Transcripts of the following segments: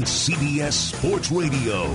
on CBS Sports Radio.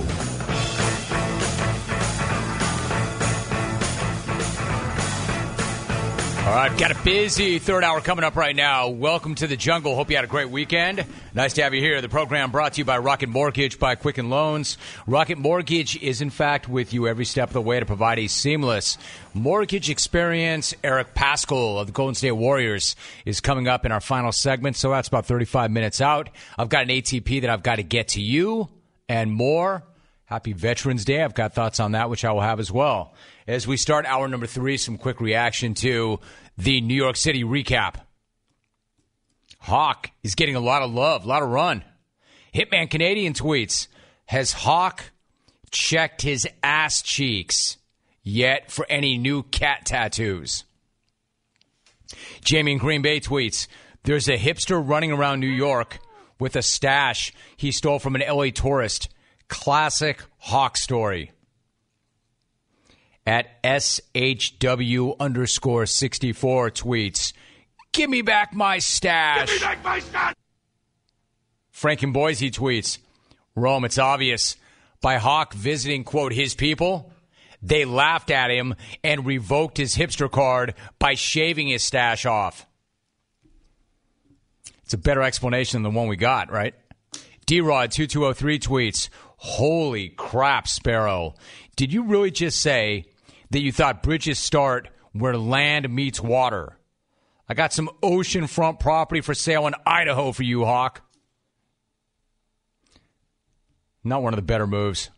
All right, got a busy third hour coming up right now. Welcome to the jungle. Hope you had a great weekend. Nice to have you here. The program brought to you by Rocket Mortgage by Quicken Loans. Rocket Mortgage is, in fact, with you every step of the way to provide a seamless mortgage experience. Eric Paschal of the Golden State Warriors is coming up in our final segment, so that's about 35 minutes out. I've got an ATP that I've got to get to you and more. Happy Veterans Day. I've got thoughts on that, which I will have as well. As we start hour number 3, some quick reaction to the New York City recap. Hawk is getting a lot of love, a lot of run. Hitman Canadian tweets, has Hawk checked his ass cheeks yet for any new cat tattoos? Jamie in Green Bay tweets, there's a hipster running around New York with a stash he stole from an LA tourist. Classic Hawk story. At SHW_64 tweets, give me back my stash. Give me back my stash. Frank in Boise tweets, Rome, it's obvious. By Hawk visiting, quote, his people, they laughed at him and revoked his hipster card by shaving his stash off. It's a better explanation than the one we got, right? D-Rod2203 tweets, holy crap, Sparrow. Did you really just say that you thought bridges start where land meets water? I got some oceanfront property for sale in Idaho for you, Hawk. Not one of the better moves.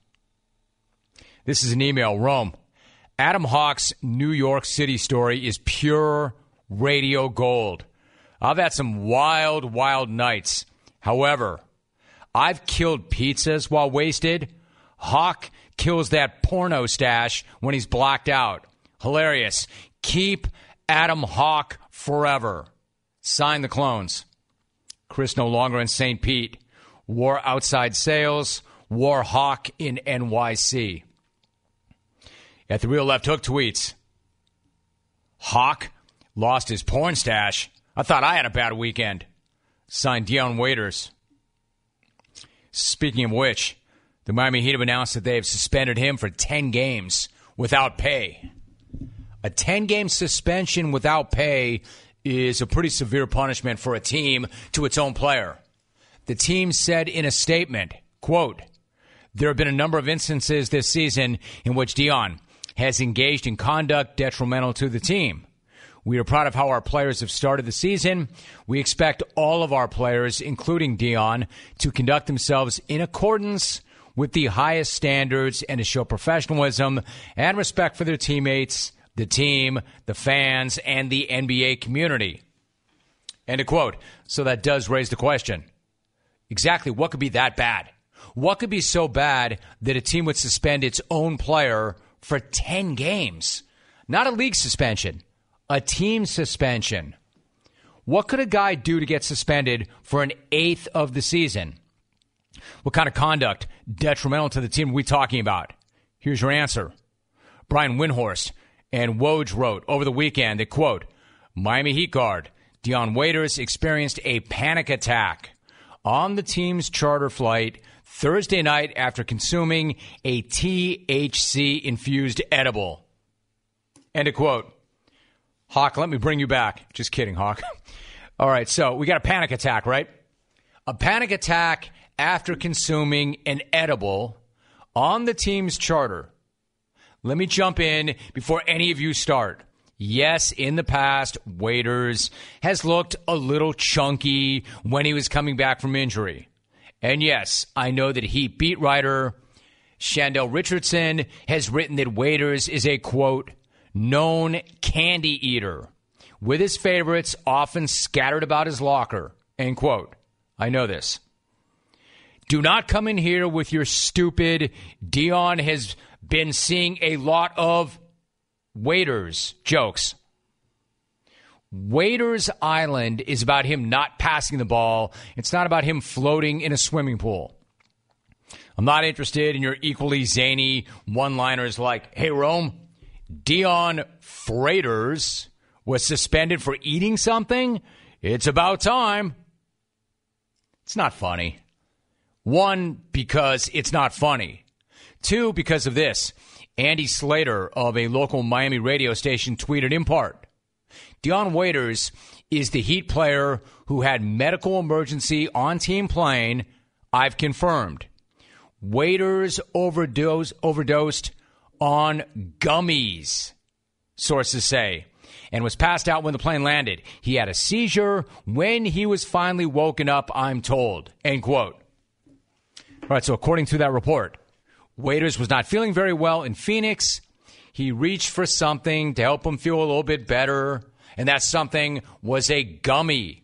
This is an email. Rome, Adam Hawk's New York City story is pure radio gold. I've had some wild, wild nights. However, I've killed pizzas while wasted. Hawk kills that porno stash when he's blacked out. Hilarious. Keep Adam Hawk forever. Sign the clones. Chris no longer in St. Pete. War outside sales. War Hawk in NYC. At the Real Left Hook tweets, Hawk lost his porn stash. I thought I had a bad weekend. Signed Dion Waiters. Speaking of which, the Miami Heat have announced that they have suspended him for 10 games without pay. A 10-game suspension without pay is a pretty severe punishment for a team to its own player. The team said in a statement, quote, there have been a number of instances this season in which Dion has engaged in conduct detrimental to the team. We are proud of how our players have started the season. We expect all of our players, including Dion, to conduct themselves in accordance with the highest standards and to show professionalism and respect for their teammates, the team, the fans, and the NBA community. End of quote. So that does raise the question. Exactly what could be that bad? What could be so bad that a team would suspend its own player for 10 games? Not a league suspension. A team suspension. What could a guy do to get suspended for an eighth of the season? What kind of conduct detrimental to the team are we talking about? Here's your answer. Brian Windhorst and Woj wrote over the weekend that, quote, Miami Heat guard Dion Waiters experienced a panic attack on the team's charter flight Thursday night after consuming a THC-infused edible. End of quote. Hawk, let me bring you back. Just kidding, Hawk. All right, so we got a panic attack, right? A panic attack after consuming an edible on the team's charter. Let me jump in before any of you start. Yes, in the past, Waiters has looked a little chunky when he was coming back from injury. And yes, I know that Heat beat writer Chandel Richardson has written that Waiters is a, quote, known candy eater, with his favorites often scattered about his locker, end quote. I know this. Do not come in here with your stupid Dion has been seeing a lot of Waiters jokes. Waiters Island is about him not passing the ball. It's not about him floating in a swimming pool. I'm not interested in your equally zany one-liners like, hey, Rome, Dion Waiters was suspended for eating something? It's about time. It's not funny. One, because it's not funny. Two, because of this. Andy Slater of a local Miami radio station tweeted in part, Dion Waiters is the Heat player who had medical emergency on team plane. I've confirmed. Waiters overdosed on gummies, sources say, and was passed out when the plane landed. He had a seizure when he was finally woken up, I'm told. End quote. All right, so according to that report, Waiters was not feeling very well in Phoenix. He reached for something to help him feel a little bit better, and that something was a gummy.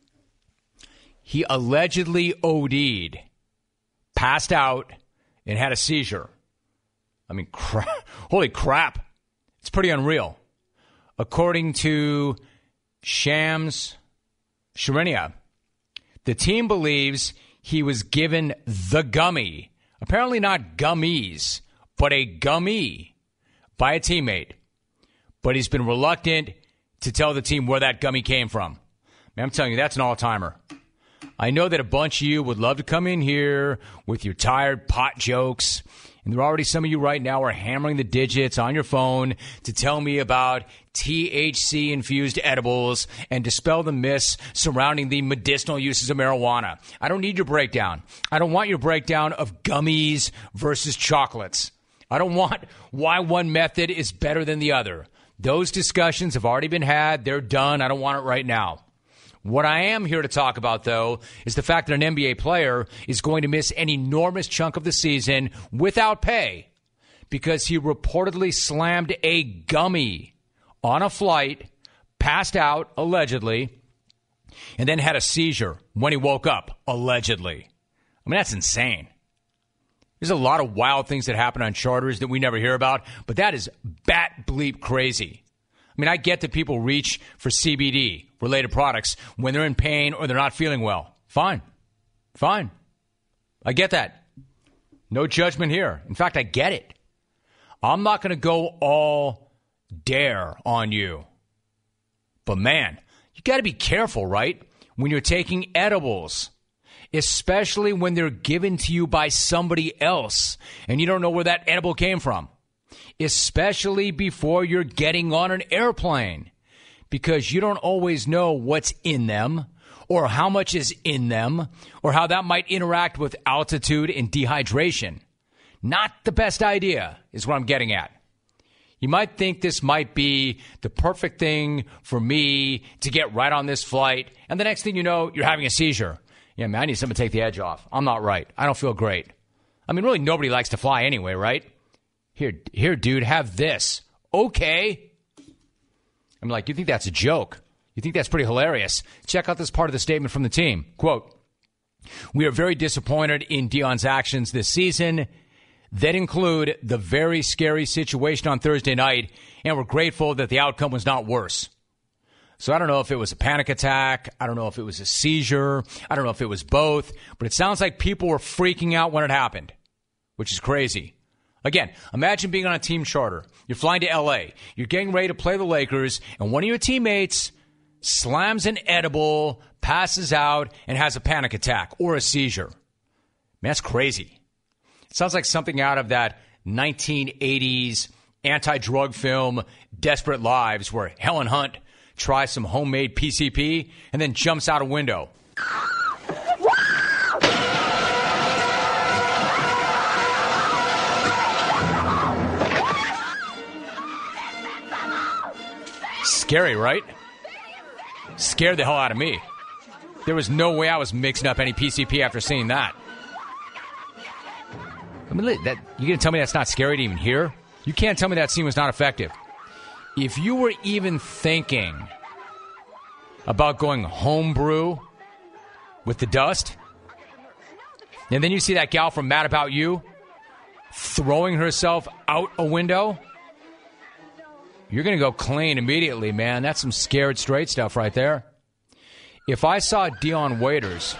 He allegedly OD'd, passed out, and had a seizure. I mean, holy crap. It's pretty unreal. According to Shams Charania, the team believes he was given the gummy, apparently not gummies, but a gummy by a teammate. But he's been reluctant to tell the team where that gummy came from. Man, I'm telling you, that's an all-timer. I know that a bunch of you would love to come in here with your tired pot jokes, and there are already some of you right now are hammering the digits on your phone to tell me about THC-infused edibles and dispel the myths surrounding the medicinal uses of marijuana. I don't need your breakdown. I don't want your breakdown of gummies versus chocolates. I don't want why one method is better than the other. Those discussions have already been had. They're done. I don't want it right now. What I am here to talk about, though, is the fact that an NBA player is going to miss an enormous chunk of the season without pay because he reportedly slammed a gummy on a flight, passed out, allegedly, and then had a seizure when he woke up, allegedly. I mean, that's insane. There's a lot of wild things that happen on charters that we never hear about, but that is bat bleep crazy. I mean, I get that people reach for CBD-related products when they're in pain or they're not feeling well. Fine. I get that. No judgment here. In fact, I get it. I'm not going to go all dare on you. But, man, you got to be careful, right, when you're taking edibles, especially when they're given to you by somebody else and you don't know where that edible came from. Especially before you're getting on an airplane, because you don't always know what's in them or how much is in them or how that might interact with altitude and dehydration. Not the best idea is what I'm getting at. You might think this might be the perfect thing for me to get right on this flight, and the next thing you know, you're having a seizure. Yeah, man, I need something to take the edge off. I'm not right. I don't feel great. I mean, really, nobody likes to fly anyway, right? Here, dude, have this. Okay. I'm like, you think that's a joke? You think that's pretty hilarious? Check out this part of the statement from the team. Quote, we are very disappointed in Dion's actions this season that include the very scary situation on Thursday night, and we're grateful that the outcome was not worse. So I don't know if it was a panic attack. I don't know if it was a seizure. I don't know if it was both. But it sounds like people were freaking out when it happened, which is crazy. Again, imagine being on a team charter. You're flying to L.A. You're getting ready to play the Lakers, and one of your teammates slams an edible, passes out, and has a panic attack or a seizure. Man, that's crazy. It sounds like something out of that 1980s anti-drug film, Desperate Lives, where Helen Hunt tries some homemade PCP and then jumps out a window. Scary, right? Scared the hell out of me. There was no way I was mixing up any PCP after seeing that. I mean, you gonna tell me that's not scary to even hear? You can't tell me that scene was not effective. If you were even thinking about going homebrew with the dust, and then you see that gal from Mad About You throwing herself out a window, you're going to go clean immediately, man. That's some scared straight stuff right there. If I saw Dion Waiters,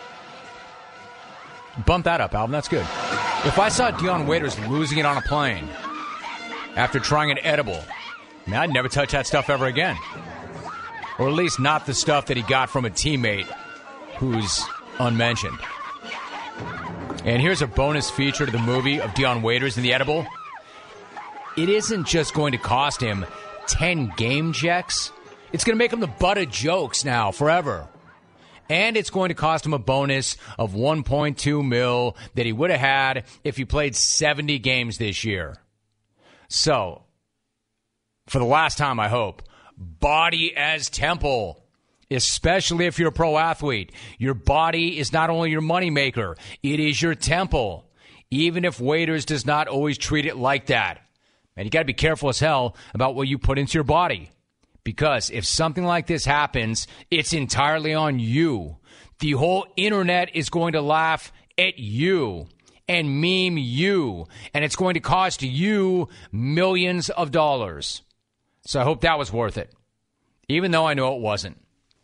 bump that up, Alvin. That's good. If I saw Dion Waiters losing it on a plane after trying an edible, man, I'd never touch that stuff ever again. Or at least not the stuff that he got from a teammate who's unmentioned. And here's a bonus feature to the movie of Dion Waiters and the edible. It isn't just going to cost him 10 game checks. It's going to make him the butt of jokes now forever. And it's going to cost him a bonus of $1.2 million that he would have had if he played 70 games this year. So, for the last time, I hope, body as temple, especially if you're a pro athlete. Your body is not only your moneymaker, it is your temple, even if Waiters does not always treat it like that. And you got to be careful as hell about what you put into your body. Because if something like this happens, it's entirely on you. The whole internet is going to laugh at you and meme you. And it's going to cost you millions of dollars. So I hope that was worth it. Even though I know it wasn't.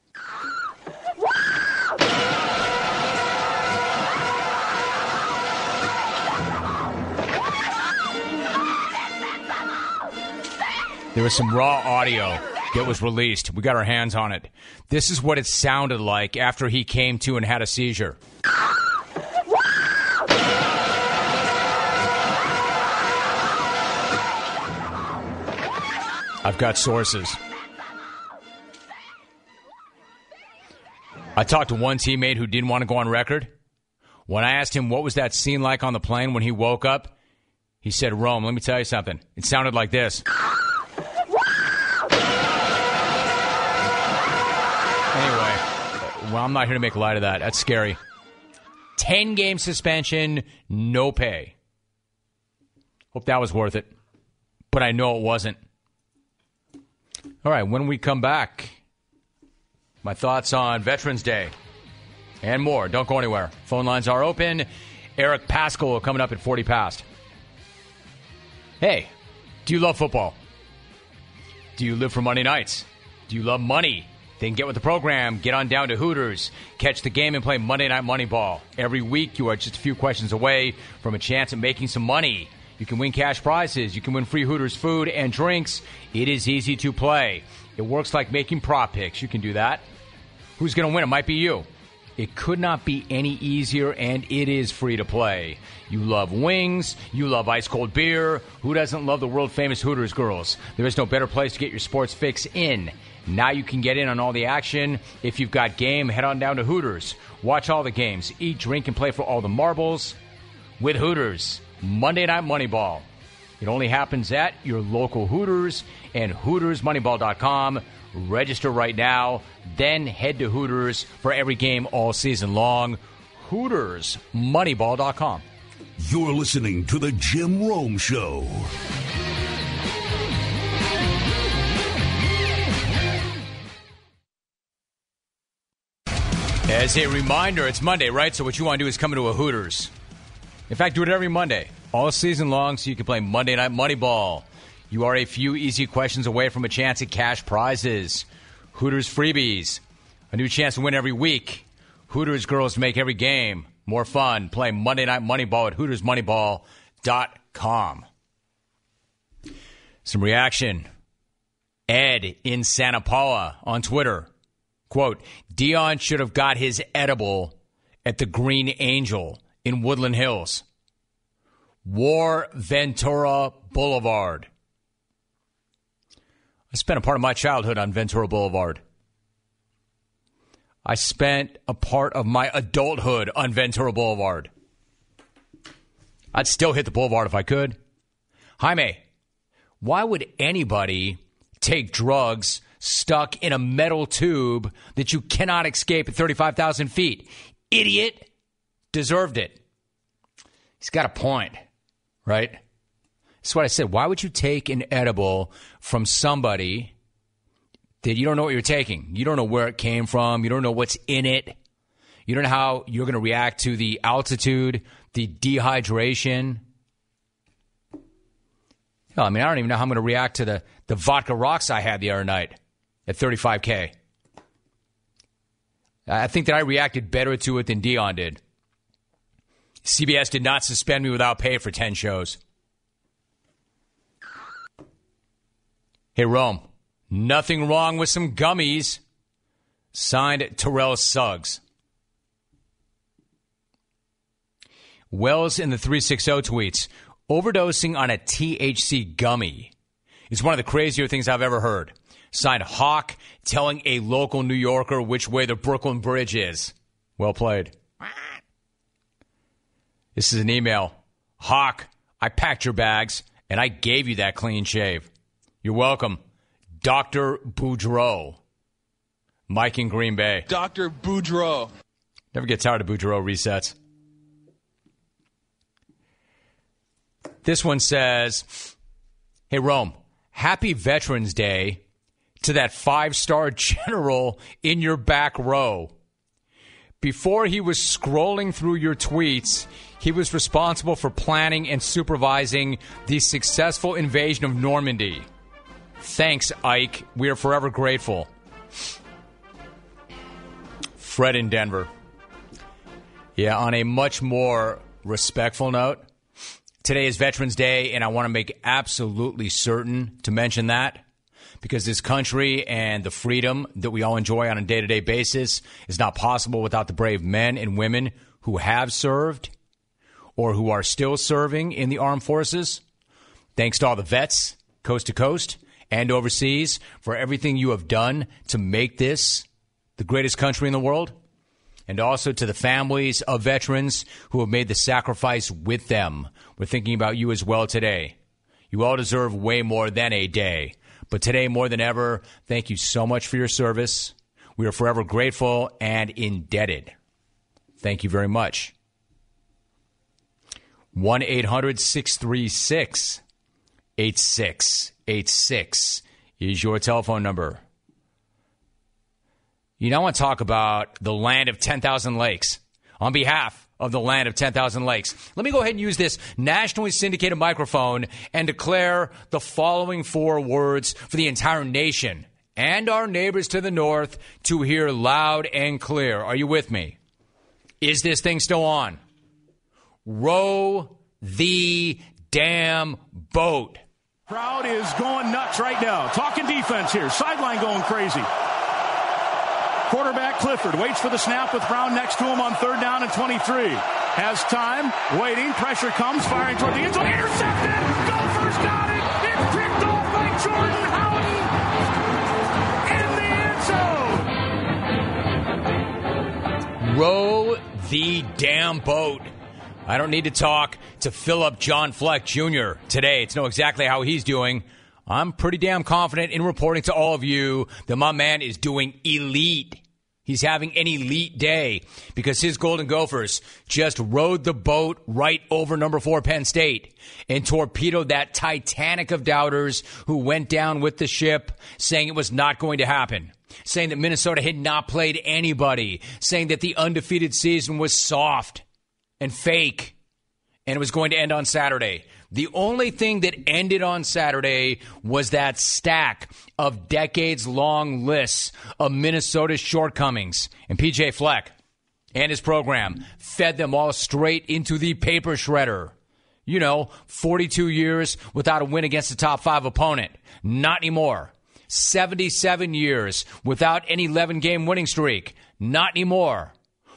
There was some raw audio that was released. We got our hands on it. This is what it sounded like after he came to and had a seizure. I've got sources. I talked to one teammate who didn't want to go on record. When I asked him what was that scene like on the plane when he woke up, he said, Rome, let me tell you something. It sounded like this. Well, I'm not here to make light of that. That's scary. 10-game suspension, no pay. Hope that was worth it. But I know it wasn't. All right, when we come back, my thoughts on Veterans Day and more. Don't go anywhere. Phone lines are open. Eric Pascal coming up at 40 past. Hey, do you love football? Do you live for Monday nights? Do you love money? Then get with the program, get on down to Hooters, catch the game and play Monday Night Moneyball. Every week you are just a few questions away from a chance at making some money. You can win cash prizes. You can win free Hooters food and drinks. It is easy to play. It works like making prop picks. You can do that. Who's going to win? It might be you. It could not be any easier, and it is free to play. You love wings. You love ice-cold beer. Who doesn't love the world-famous Hooters girls? There is no better place to get your sports fix in. Now you can get in on all the action. If you've got game, head on down to Hooters. Watch all the games. Eat, drink, and play for all the marbles with Hooters. Monday Night Moneyball. It only happens at your local Hooters and HootersMoneyball.com. Register right now. Then head to Hooters for every game all season long. HootersMoneyball.com. You're listening to The Jim Rome Show. As a reminder, it's Monday, right? So what you want to do is come into a Hooters. In fact, do it every Monday, all season long, so you can play Monday Night Moneyball. You are a few easy questions away from a chance at cash prizes. Hooters freebies. A new chance to win every week. Hooters girls make every game more fun. Play Monday Night Moneyball at HootersMoneyball.com. Some reaction. Ed in Santa Paula on Twitter. Quote, Dion should have got his edible at the Green Angel in Woodland Hills. War Ventura Boulevard. I spent a part of my childhood on Ventura Boulevard. I spent a part of my adulthood on Ventura Boulevard. I'd still hit the boulevard if I could. Jaime, why would anybody take drugs stuck in a metal tube that you cannot escape at 35,000 feet? Idiot. Deserved it. He's got a point, right? That's what I said. Why would you take an edible from somebody that you don't know what you're taking? You don't know where it came from. You don't know what's in it. You don't know how you're going to react to the altitude, the dehydration. Hell, I mean, I don't even know how I'm going to react to the vodka rocks I had the other night at 35K. I think that I reacted better to it than Dion did. CBS did not suspend me without pay for 10 shows. Hey, Rome, nothing wrong with some gummies. Signed, Terrell Suggs. Wells in the 360 tweets, overdosing on a THC gummy is one of the crazier things I've ever heard. Signed Hawk, telling a local New Yorker which way the Brooklyn Bridge is. Well played. This is an email. Hawk, I packed your bags, and I gave you that clean shave. You're welcome. Dr. Boudreaux. Mike in Green Bay. Dr. Boudreaux. Never get tired of Boudreaux resets. This one says, hey, Rome, happy Veterans Day to that 5-star general in your back row. Before he was scrolling through your tweets, he was responsible for planning and supervising the successful invasion of Normandy. Thanks, Ike. We are forever grateful. Fred in Denver. Yeah, on a much more respectful note, today is Veterans Day, and I want to make absolutely certain to mention that because this country and the freedom that we all enjoy on a day-to-day basis is not possible without the brave men and women who have served or who are still serving in the armed forces. Thanks to all the vets, coast to coast and overseas, for everything you have done to make this the greatest country in the world. And also to the families of veterans who have made the sacrifice with them. We're thinking about you as well today. You all deserve way more than a day. But today, more than ever, thank you so much for your service. We are forever grateful and indebted. Thank you very much. 1-800-636-8686 is your telephone number. You know, I want to talk about the land of 10,000 lakes. On behalf of the land of 10,000 lakes, let me go ahead and use this nationally syndicated microphone and declare the following 4 words for the entire nation and our neighbors to the north to hear loud and clear. Are you with me? Is this thing still on? Row the damn boat. Crowd is going nuts right now. Talking defense here. Sideline going crazy. Quarterback Clifford waits for the snap with Brown next to him on 3rd down and 23. Has time, waiting, pressure comes, firing toward the end zone, intercepted! Gophers got it! It's picked off by Jordan Howden in the end zone! Row the damn boat. I don't need to talk to Philip John Fleck Jr. today to know exactly how he's doing. I'm pretty damn confident in reporting to all of you that my man is doing elite. He's having an elite day because his Golden Gophers just rode the boat right over number 4 Penn State and torpedoed that Titanic of doubters who went down with the ship, saying it was not going to happen, saying that Minnesota had not played anybody, saying that the undefeated season was soft and fake and it was going to end on Saturday. The only thing that ended on Saturday was that stack of decades-long lists of Minnesota's shortcomings. And P.J. Fleck and his program fed them all straight into the paper shredder. You know, 42 years without a win against a top 5 opponent. Not anymore. 77 years without an 11-game winning streak. Not anymore.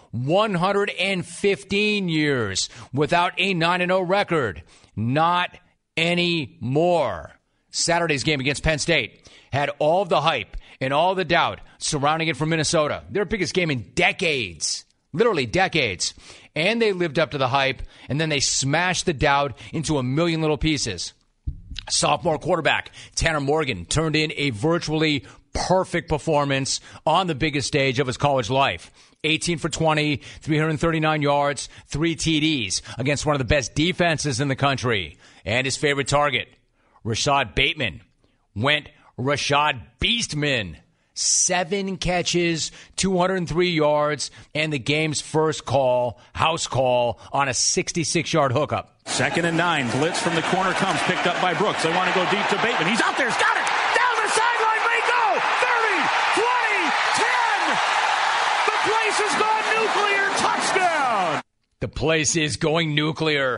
115 years without a 9-0 record. Not anymore. Saturday's game against Penn State had all of the hype and all the doubt surrounding it for Minnesota. Their biggest game in decades. Literally decades. And they lived up to the hype, and then they smashed the doubt into a million little pieces. Sophomore quarterback Tanner Morgan turned in a virtually perfect performance on the biggest stage of his college life. 18 for 20, 339 yards, 3 TDs against one of the best defenses in the country. And his favorite target, Rashad Bateman, went Rashad Beastman. 7 catches, 203 yards, and the game's first call, house call, on a 66-yard hookup. 2nd and 9. Blitz from the corner comes, picked up by Brooks. They want to go deep to Bateman. He's out there. He's got it. Down the sideline. May go. 30, 20, 10. The place has gone nuclear. Touchdown. The place is going nuclear.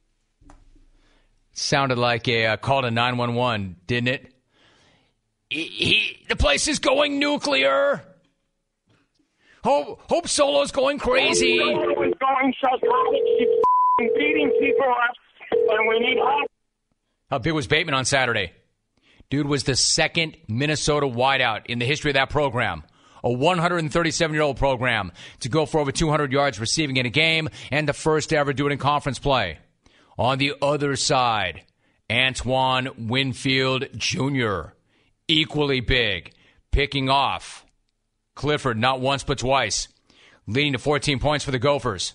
Sounded like a call to 911, didn't it? The place is going nuclear. Hope Solo's going crazy. Going psychotic. beating people up, and we need help. How big was Bateman on Saturday? Dude was the second Minnesota wideout in the history of that program. A 137-year-old program to go for over 200 yards receiving in a game, and the first to ever do it in conference play. On the other side, Antoine Winfield Jr., equally big, picking off Clifford not once but twice, leading to 14 points for the Gophers.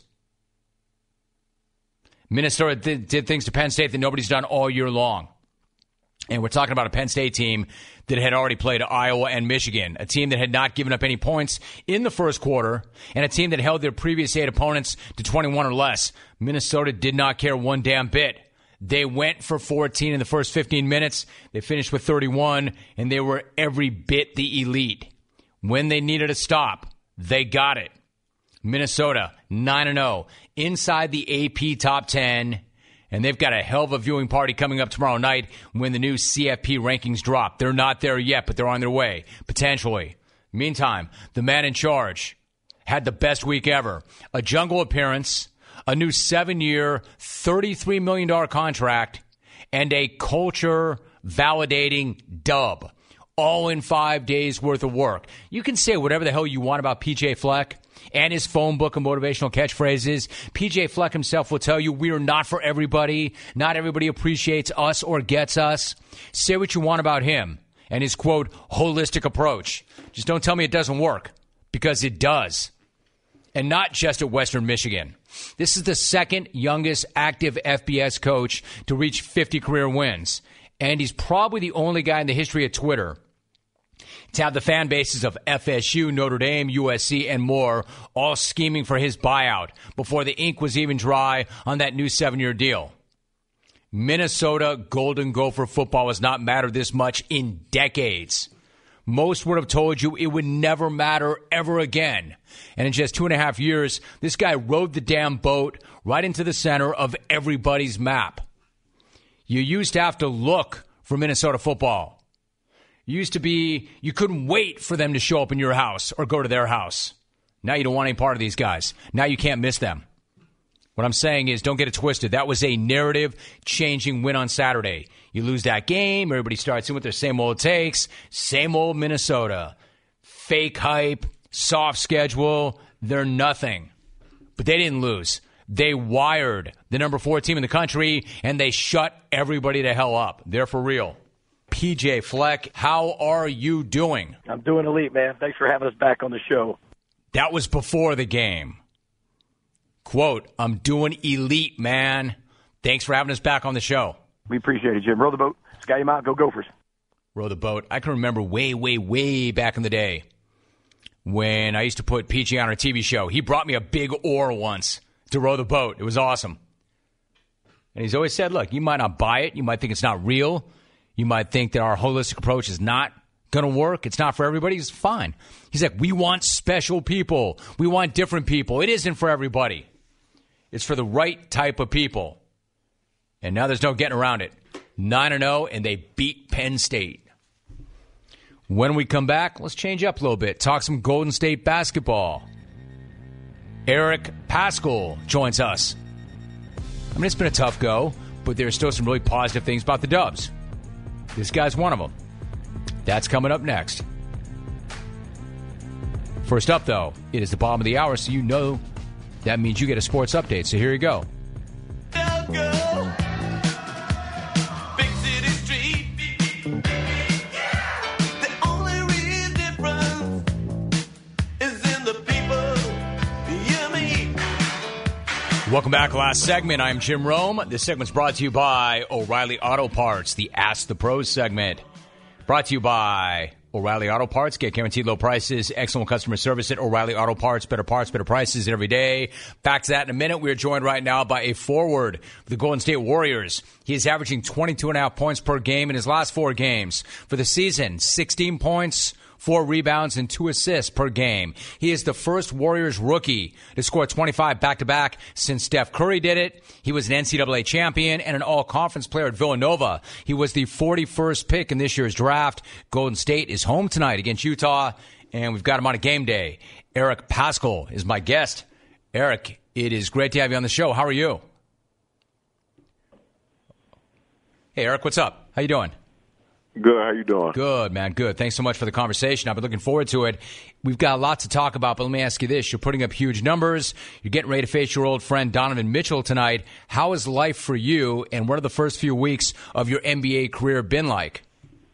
Minnesota did things to Penn State that nobody's done all year long. And we're talking about a Penn State team that had already played Iowa and Michigan, a team that had not given up any points in the first quarter, and a team that held their previous 8 opponents to 21 or less. Minnesota did not care one damn bit. They went for 14 in the first 15 minutes. They finished with 31, and they were every bit the elite. When they needed a stop, they got it. Minnesota, 9-0, inside the AP top 10, and they've got a hell of a viewing party coming up tomorrow night when the new CFP rankings drop. They're not there yet, but they're on their way, potentially. Meantime, the man in charge had the best week ever. A jungle appearance, a new 7-year, $33 million contract, and a culture-validating dub, all in 5 days' worth of work. You can say whatever the hell you want about P.J. Fleck and his phone book of motivational catchphrases. P.J. Fleck himself will tell you we are not for everybody. Not everybody appreciates us or gets us. Say what you want about him and his, quote, holistic approach. Just don't tell me it doesn't work, because it does. And not just at Western Michigan. This is the second youngest active FBS coach to reach 50 career wins. And he's probably the only guy in the history of Twitter to have the fan bases of FSU, Notre Dame, USC, and more all scheming for his buyout before the ink was even dry on that new 7-year deal. Minnesota Golden Gopher football has not mattered this much in decades. Most would have told you it would never matter ever again. And in just 2.5 years, this guy rode the damn boat right into the center of everybody's map. You used to have to look for Minnesota football. Used to be, you couldn't wait for them to show up in your house or go to their house. Now you don't want any part of these guys. Now you can't miss them. What I'm saying is, don't get it twisted. That was a narrative-changing win on Saturday. You lose that game, everybody starts in with their same old takes, same old Minnesota. Fake hype, soft schedule, they're nothing. But they didn't lose. They wired the number 4 team in the country, and they shut everybody the hell up. They're for real. P.J. Fleck, how are you doing? I'm doing elite, man. Thanks for having us back on the show. That was before the game. Quote, I'm doing elite, man. Thanks for having us back on the show. We appreciate it, Jim. Row the boat. Sky him out. Go Gophers. Row the boat. I can remember way back in the day when I used to put PJ on our TV show. He brought me a big oar once to row the boat. It was awesome. And he's always said, look, you might not buy it. You might think it's not real. You might think that our holistic approach is not going to work. It's not for everybody. It's fine. He's like, we want special people. We want different people. It isn't for everybody. It's for the right type of people. And now there's no getting around it. 9-0, and they beat Penn State. When we come back, let's change up a little bit. Talk some Golden State basketball. Eric Paschal joins us. I mean, it's been a tough go, but there's still some really positive things about the Dubs. This guy's one of them. That's coming up next. First up, though, it is the bottom of the hour, so you know that means you get a sports update. So here you go. Welcome back. Last segment. I'm Jim Rome. This segment's brought to you by O'Reilly Auto Parts, the Ask the Pros segment. Brought to you by O'Reilly Auto Parts. Get guaranteed low prices, excellent customer service at O'Reilly Auto Parts. Better parts, better prices every day. Back to that in a minute. We are joined right now by a forward for the Golden State Warriors. He is averaging 22.5 points per game in his last 4 games. For the season, 16 points, 4 rebounds, and 2 assists per game. He is the first Warriors rookie to score 25 back-to-back since Steph Curry did it. He was an NCAA champion and an all-conference player at Villanova. He was the 41st pick in this year's draft. Golden State is home tonight against Utah, and we've got him on a game day. Eric Paschal is my guest. Eric, it is great to have you on the show. How are you? Hey, Eric, what's up? How you doing? Good. How you doing? Good, man. Good. Thanks so much for the conversation. I've been looking forward to it. We've got a lot to talk about, but let me ask you this. You're putting up huge numbers. You're getting ready to face your old friend Donovan Mitchell tonight. How is life for you, and what are the first few weeks of your NBA career been like?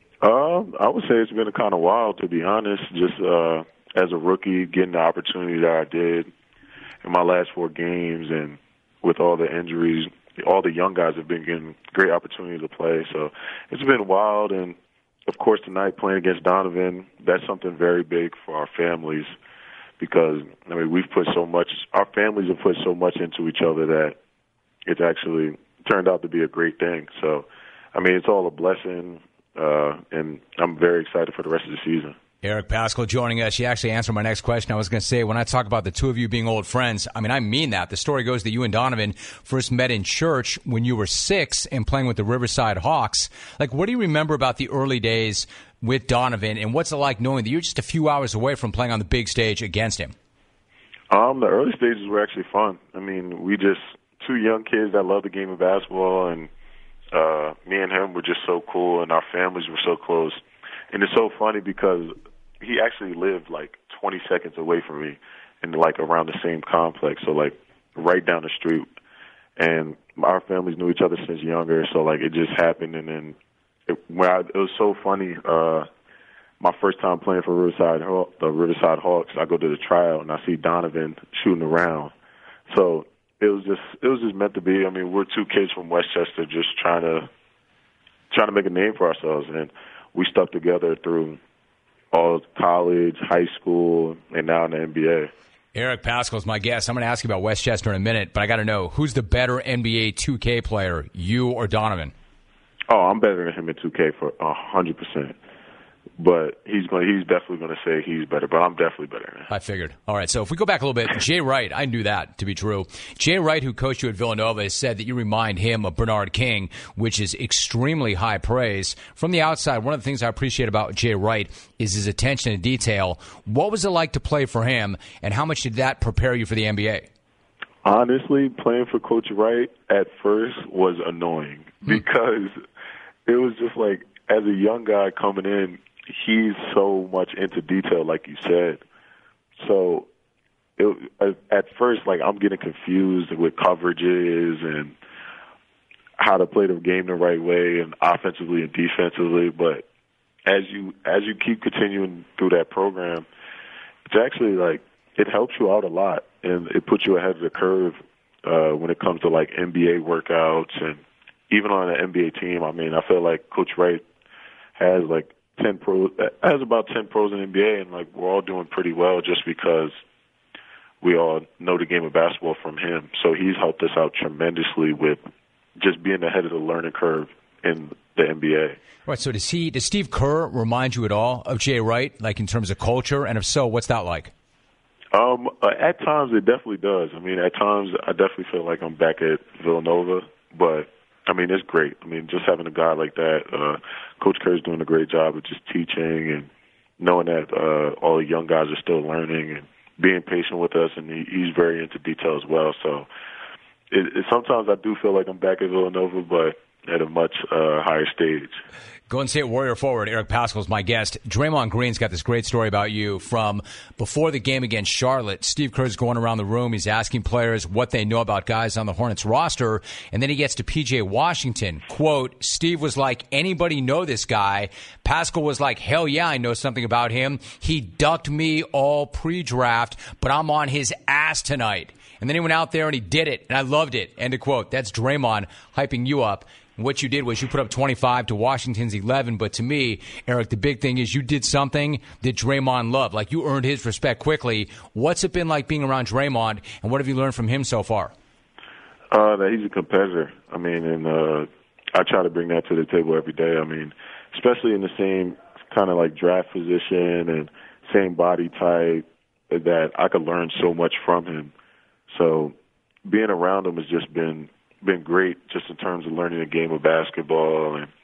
I would say it's been kind of wild, to be honest. Just as a rookie, getting the opportunity that I did in my last 4 games, and with all the injuries, all the young guys have been getting great opportunity to play. So it's been wild. And, of course, tonight playing against Donovan, that's something very big for our families because, I mean, our families have put so much into each other that it's actually turned out to be a great thing. So, I mean, it's all a blessing, and I'm very excited for the rest of the season. Eric Paschall joining us. You actually answered my next question. I was going to say, when I talk about the two of you being old friends, I mean, I mean that. The story goes that you and Donovan first met in church when you were 6 and playing with the Riverside Hawks. Like, what do you remember about the early days with Donovan, and what's it like knowing that you're just a few hours away from playing on the big stage against him? The early stages were actually fun. I mean, we just 2 young kids that love the game of basketball, and me and him were just so cool, and our families were so close. And it's so funny because he actually lived like 20 seconds away from me and like around the same complex, so like right down the street. And our families knew each other since younger, so like it just happened. And then it was so funny. My first time playing for the Riverside Hawks, I go to the tryout and I see Donovan shooting around. So it was just meant to be. I mean, we're 2 kids from Westchester just trying to make a name for ourselves, and we stuck together through all college, high school, and now in the NBA. Eric Paschall is my guest. I'm going to ask you about Westchester in a minute, but I got to know, who's the better NBA 2K player, you or Donovan? Oh, I'm better than him in 2K for 100%. But he's definitely going to say he's better, but I'm definitely better than him. I figured. All right, so if we go back a little bit, Jay Wright, I knew that to be true. Jay Wright, who coached you at Villanova, has said that you remind him of Bernard King, which is extremely high praise. From the outside, one of the things I appreciate about Jay Wright is his attention to detail. What was it like to play for him, and how much did that prepare you for the NBA? Honestly, playing for Coach Wright at first was annoying because it was just like, as a young guy coming in, he's so much into detail, like you said. So at first, like, I'm getting confused with coverages and how to play the game the right way, and offensively and defensively. But as you keep continuing through that program, it's actually like it helps you out a lot, and it puts you ahead of the curve when it comes to like NBA workouts, and even on an NBA team. I mean, I feel like Coach Wright has like about 10 pros in the NBA, and like we're all doing pretty well just because we all know the game of basketball from him. So he's helped us out tremendously with just being ahead of the learning curve in the NBA. Right. So does Steve Kerr remind you at all of Jay Wright, like in terms of culture? And if so, what's that like? At times it definitely does. I mean, at times I definitely feel like I'm back at Villanova, but I mean, it's great. I mean, just having a guy like that, Coach Kerr's doing a great job of just teaching and knowing that all the young guys are still learning and being patient with us, and he's very into detail as well. So sometimes I do feel like I'm back at Villanova, but at a much higher stage. Golden State Warrior forward Eric Paschall is my guest. Draymond Green's got this great story about you from before the game against Charlotte. Steve Kerr's going around the room. He's asking players what they know about guys on the Hornets roster. And then he gets to P.J. Washington. Quote, Steve was like, anybody know this guy? Paschall was like, hell yeah, I know something about him. He ducked me all pre-draft, but I'm on his ass tonight. And then he went out there and he did it, and I loved it. End of quote. That's Draymond hyping you up. What you did was you put up 25 to Washington's 11, but to me, Eric, the big thing is you did something that Draymond loved. Like, you earned his respect quickly. What's it been like being around Draymond, and what have you learned from him so far? That he's a competitor. I mean, and I try to bring that to the table every day. I mean, especially in the same kind of like draft position and same body type, that I could learn so much from him. So being around him has just been great, just in terms of learning the game of basketball and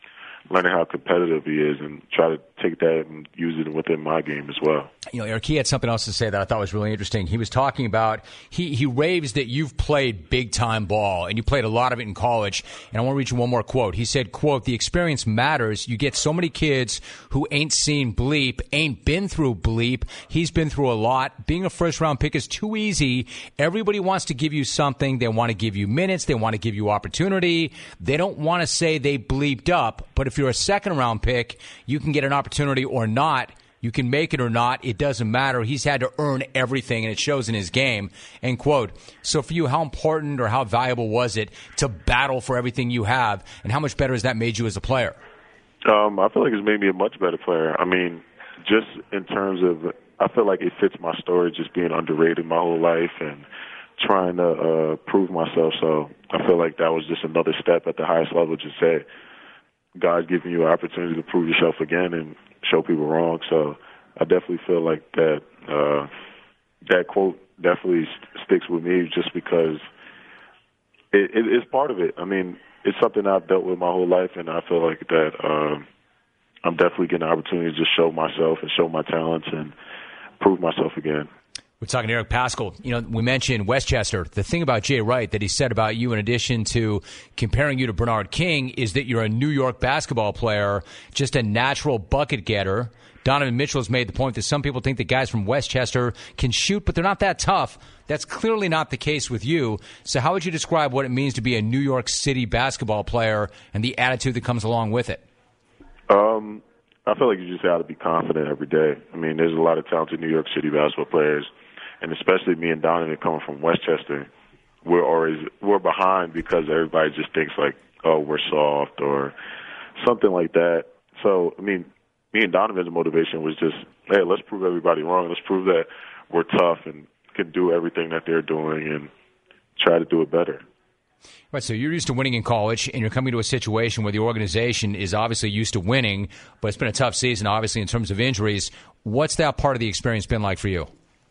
learning how competitive he is and try to take that and use it within my game as well. You know, Eric, he had something else to say that I thought was really interesting. He was talking about, he raves that you've played big-time ball, and you played a lot of it in college. And I want to read you one more quote. He said, quote, "The experience matters. You get so many kids who ain't seen bleep, ain't been through bleep. He's been through a lot. Being a first-round pick is too easy. Everybody wants to give you something. They want to give you minutes. They want to give you opportunity. They don't want to say they bleeped up. But if you're a second-round pick, you can get an opportunity or not. You can make it or not. It doesn't matter. He's had to earn everything, and it shows in his game." End quote. So for you, how important or how valuable was it to battle for everything you have, and how much better has that made you as a player? I feel like it's made me a much better player. I mean, just in terms of, I feel like it fits my story, just being underrated my whole life and trying to prove myself. So I feel like that was just another step at the highest level, just say, God's giving you an opportunity to prove yourself again and show people wrong. So I definitely feel like that that quote definitely sticks with me, just because it's part of it. I mean, it's something I've dealt with my whole life, and I feel like that I'm definitely getting an opportunity to just show myself and show my talents and prove myself again. We're talking to Eric Paschal. You know, we mentioned Westchester. The thing about Jay Wright that he said about you, in addition to comparing you to Bernard King, is that you're a New York basketball player, just a natural bucket getter. Donovan Mitchell has made the point that some people think that guys from Westchester can shoot, but they're not that tough. That's clearly not the case with you. So how would you describe what it means to be a New York City basketball player and the attitude that comes along with it? I feel like you just got to be confident every day. I mean, there's a lot of talented New York City basketball players, and especially me and Donovan coming from Westchester, we're behind because everybody just thinks like, oh, we're soft or something like that. So, I mean, me and Donovan's motivation was just, hey, let's prove everybody wrong. Let's prove that we're tough and can do everything that they're doing and try to do it better. Right, so you're used to winning in college, and you're coming to a situation where the organization is obviously used to winning, but it's been a tough season, obviously, in terms of injuries. What's that part of the experience been like for you?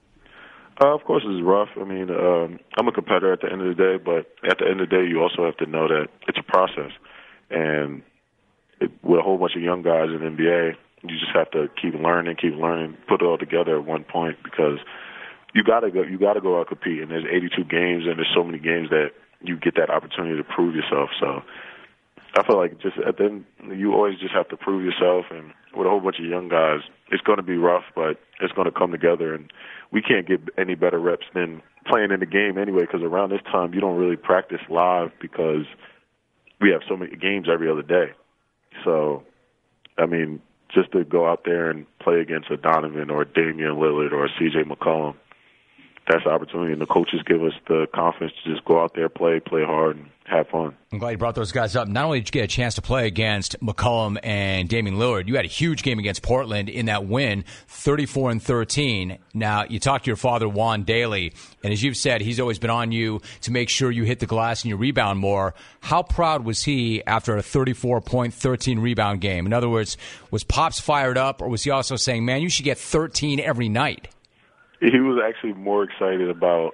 Of course, it's rough. I mean, I'm a competitor at the end of the day, but at the end of the day, you also have to know that it's a process. And with a whole bunch of young guys in the NBA, you just have to keep learning, put it all together at one point, because you got to go out and compete. And there's 82 games, and there's so many games that you get that opportunity to prove yourself. So I feel like just at the end, you always just have to prove yourself. And with a whole bunch of young guys, it's going to be rough, but it's going to come together. And we can't get any better reps than playing in the game anyway, because around this time you don't really practice live because we have so many games every other day. So, I mean, just to go out there and play against a Donovan or a Damian Lillard or a C.J. McCollum, that's the opportunity, and the coaches give us the confidence to just go out there, play hard, and have fun. I'm glad you brought those guys up. Not only did you get a chance to play against McCollum and Damian Lillard, you had a huge game against Portland in that win, 34-13. Now, you talked to your father, Juan Daly, and as you've said, he's always been on you to make sure you hit the glass and you rebound more. How proud was he after a 34-point, 13-rebound game? In other words, was Pops fired up, or was he also saying, man, you should get 13 every night? He was actually more excited about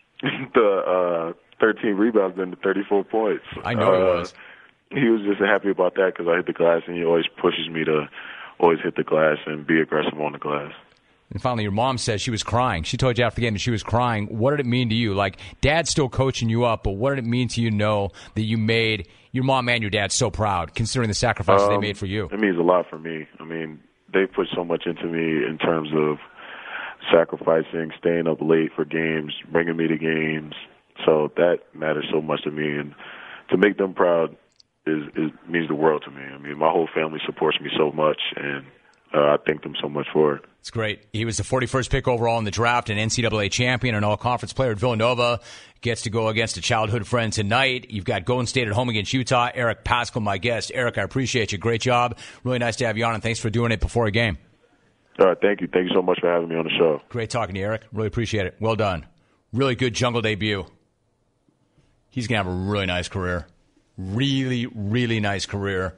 the 13 rebounds than the 34 points. I know he was. He was just happy about that because I hit the glass, and he always pushes me to always hit the glass and be aggressive on the glass. And finally, your mom says she was crying. She told you after the game that she was crying. What did it mean to you? Like, Dad's still coaching you up, but what did it mean to you know that you made your mom and your dad so proud, considering the sacrifices they made for you? It means a lot for me. I mean, they put so much into me in terms of sacrificing, staying up late for games, bringing me to games. So that matters so much to me. And to make them proud means the world to me. I mean, my whole family supports me so much, and I thank them so much for it. It's great. He was the 41st pick overall in the draft, an NCAA champion, an all-conference player at Villanova. Gets to go against a childhood friend tonight. You've got Golden State at home against Utah. Eric Paschal, my guest. Eric, I appreciate you. Great job. Really nice to have you on, and thanks for doing it before a game. All right, thank you. Thank you so much for having me on the show. Great talking to you, Eric. Really appreciate it. Well done. Really good jungle debut. He's going to have a really nice career. Really, really nice career.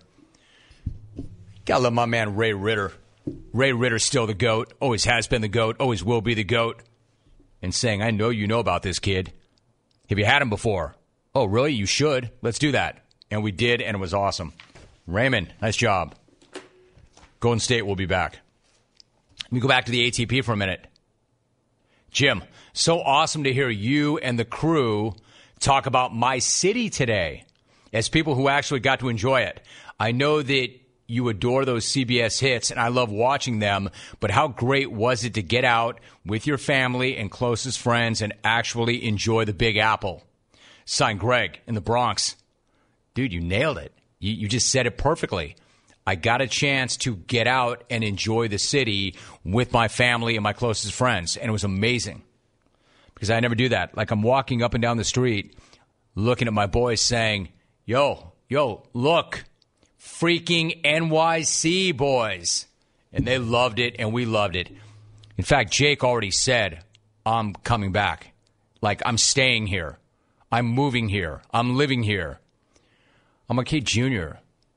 Got to love my man Ray Ritter. Ray Ritter's still the GOAT. Always has been the GOAT. Always will be the GOAT. And saying, I know you know about this kid. Have you had him before? Oh, really? You should. Let's do that. And we did, and it was awesome. Raymond, nice job. Golden State will be back. Let me go back to the ATP for a minute. Jim, so awesome to hear you and the crew talk about my city today as people who actually got to enjoy it. I know that you adore those CBS hits, and I love watching them, but how great was it to get out with your family and closest friends and actually enjoy the Big Apple? Signed, Greg in the Bronx. Dude, you nailed it. You just said it perfectly. I got a chance to get out and enjoy the city with my family and my closest friends, and it was amazing because I never do that. Like, I'm walking up and down the street looking at my boys saying, yo, look, freaking NYC boys. And they loved it, and we loved it. In fact, Jake already said, I'm coming back. Like, I'm staying here. I'm moving here. I'm living here. I'm a kid junior,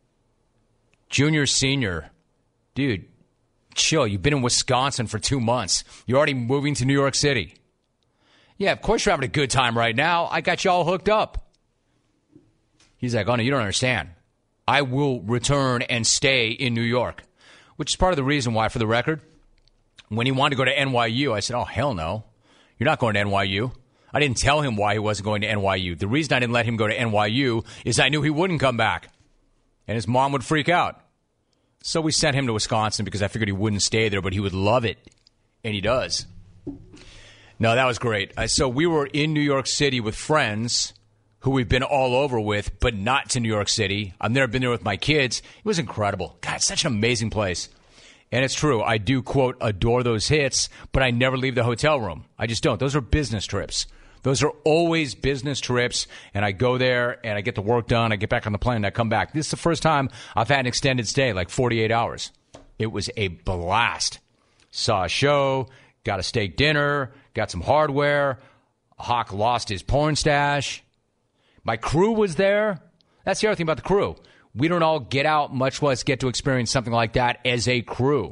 senior. Dude, chill. You've been in Wisconsin for 2 months. You're already moving to New York City. Yeah, of course you're having a good time right now. I got you all hooked up. He's like, oh, no, you don't understand. I will return and stay in New York, which is part of the reason why, for the record, when he wanted to go to NYU, I said, oh, hell no. You're not going to NYU. I didn't tell him why he wasn't going to NYU. The reason I didn't let him go to NYU is I knew he wouldn't come back, and his mom would freak out. So we sent him to Wisconsin because I figured he wouldn't stay there, but he would love it, and he does. No, that was great. So we were in New York City with friends who we've been all over with, but not to New York City. I've never been there with my kids. It was incredible. God, it's such an amazing place. And it's true. I do, quote, adore those hits, but I never leave the hotel room. I just don't. Those are business trips. Those are always business trips, and I go there, and I get the work done. I get back on the plane, and I come back. This is the first time I've had an extended stay, like 48 hours. It was a blast. Saw a show, got a steak dinner, got some hardware. Hawk lost his porn stash. My crew was there. That's the other thing about the crew. We don't all get out, much less get to experience something like that as a crew.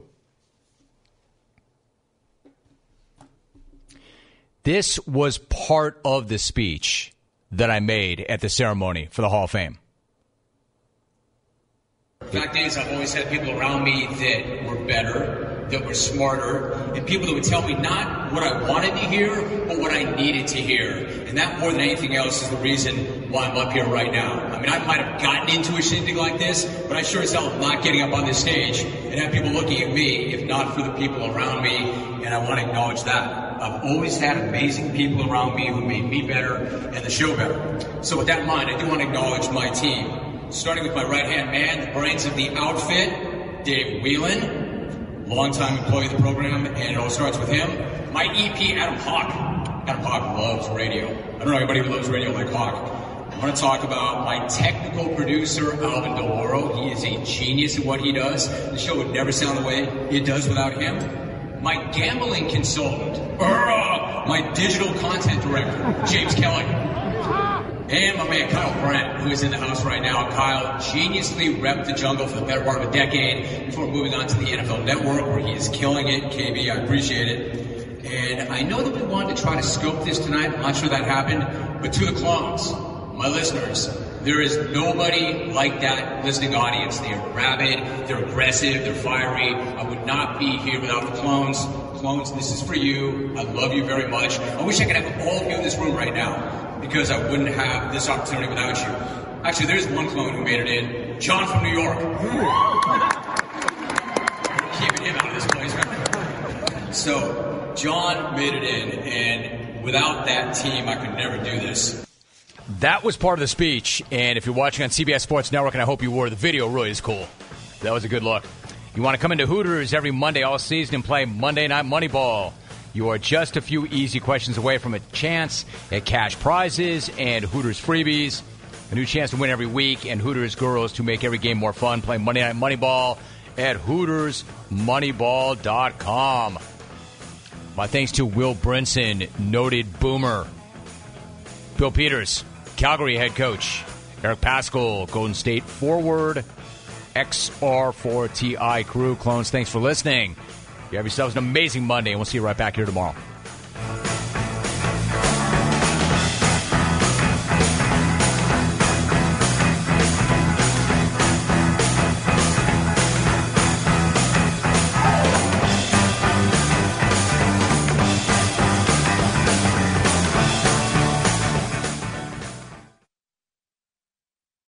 This was part of the speech that I made at the ceremony for the Hall of Fame. The fact is, I've always had people around me that were better, that were smarter, and people that would tell me not what I wanted to hear, but what I needed to hear. And that, more than anything else, is the reason why I'm up here right now. I mean, I might have gotten into a shindig like this, but I sure as hell am not getting up on this stage and have people looking at me, if not for the people around me, and I want to acknowledge that. I've always had amazing people around me who made me better and the show better. So with that in mind, I do want to acknowledge my team. Starting with my right-hand man, the brains of the outfit, Dave Whelan, longtime employee of the program, and it all starts with him. My EP, Adam Hawk. Adam Hawk loves radio. I don't know anybody who loves radio like Hawk. I want to talk about my technical producer, Alvin Deloro. He is a genius at what he does. The show would never sound the way it does without him. My gambling consultant, my digital content director, James Kelly. And my man, Kyle Brent, who is in the house right now. Kyle geniusly repped the jungle for the better part of a decade before moving on to the NFL Network, where he is killing it. KB, I appreciate it. And I know that we wanted to try to scope this tonight. I'm not sure that happened. But to the clones, my listeners, there is nobody like that listening audience. They are rabid, they're aggressive, they're fiery. I would not be here without the clones. Clones, this is for you. I love you very much. I wish I could have all of you in this room right now, because I wouldn't have this opportunity without you. Actually, there's one clone who made it in. John from New York. Keeping him out of this place, right? So, John made it in, and without that team, I could never do this. That was part of the speech, and if you're watching on CBS Sports Network, and I hope you were, the video really is cool. That was a good look. You want to come into Hooters every Monday all season and play Monday Night Moneyball. You are just a few easy questions away from a chance at cash prizes and Hooters freebies. A new chance to win every week, and Hooters girls to make every game more fun. Play Monday Night Moneyball at HootersMoneyball.com. My thanks to Will Brinson, noted boomer. Bill Peters, Calgary head coach. Eric Paschal, Golden State forward. XR4TI crew. Clones, thanks for listening. You have yourselves an amazing Monday, and we'll see you right back here tomorrow.